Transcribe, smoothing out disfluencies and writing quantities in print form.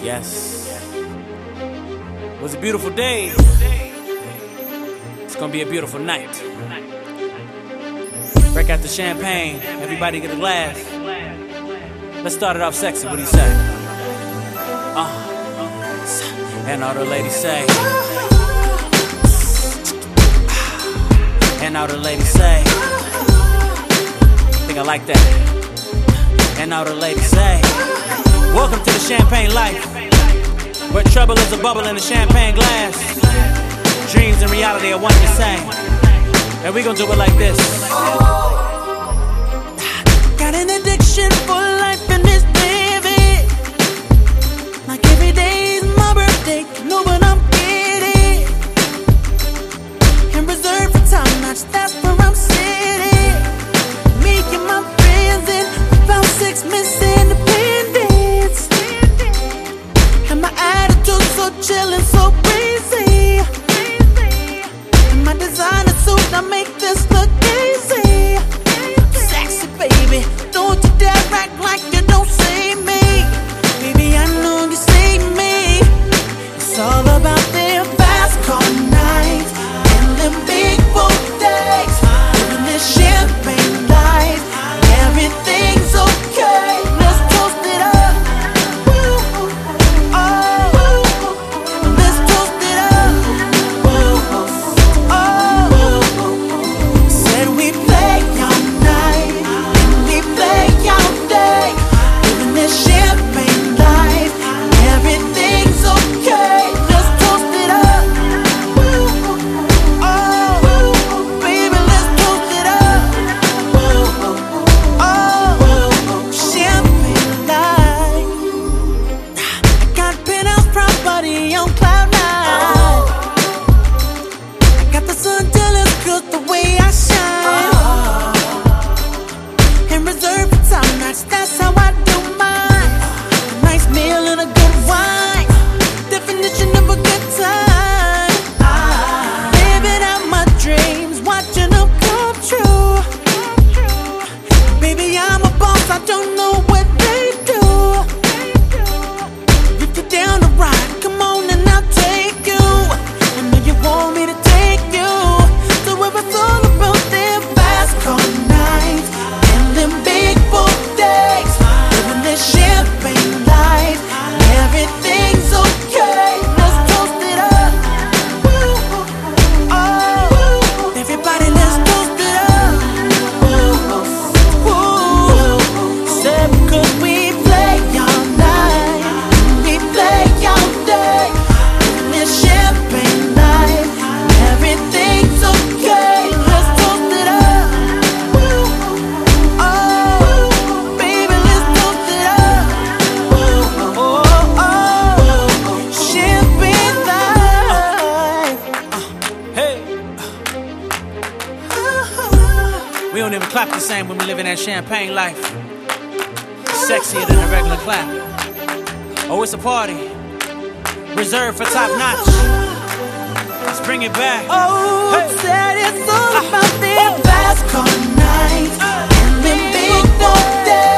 Yes. It was a beautiful day. It's gonna be a beautiful night. Break out the champagne. Everybody get a glass. Let's start it off sexy. What do you say? And all the ladies say. And all the ladies say. I think I like that. And all the ladies say. Welcome to the champagne life, where trouble is a bubble in a champagne glass. Dreams and reality are one and the same. And we gon' do it like this. Got an addiction for life in this baby. Like every day's my birthday, you know what I'm getting. And reserved for top notch, that's where I'm sitting. Me and my friends in about 6 Miss Independence. And my attitude so chill and so breezy. And my designer suit, I make this look easy. Sexy baby, don't you dare act like you don't see me. Baby, I know you see me. It's all about them fast car nights and them big boat days. Living this champagne life, everything's okay. Let's toast it up. Oh, let's toast it up. Oh, said we play all night and we play all day. Living this champagne life, everything's okay. Let's toast it up. Oh, baby, let's toast it up. Oh, champagne life. I got penthouse property on cloud nine. I got the sun jealous 'cause the way I shine. And reserved for top notch, that's how I do mine. A nice meal and a good wine, definition of a good time. Living out my dreams, watching them come true. Baby, I'm a boss, I don't know what they do. If you're down to ride, come on and I'll take you. I know you want me to take you. So if it's all about them fast car nights and them big boat days, living this champagne life, everything's okay. Let's toast it up. Oh, everybody, let's toast it up. Said because we play all night, we play all day. Living this champagne life, everything's okay. Let's toast it up. Oh, baby, let's toast it up. Champagne life. Hey, we don't even clap the same when we live in that champagne life. Sexier than a regular clap. Oh, it's a party reserved for top notch. Let's bring it back. Oh, Hey. said it's all about them fast car nights and them big boat days.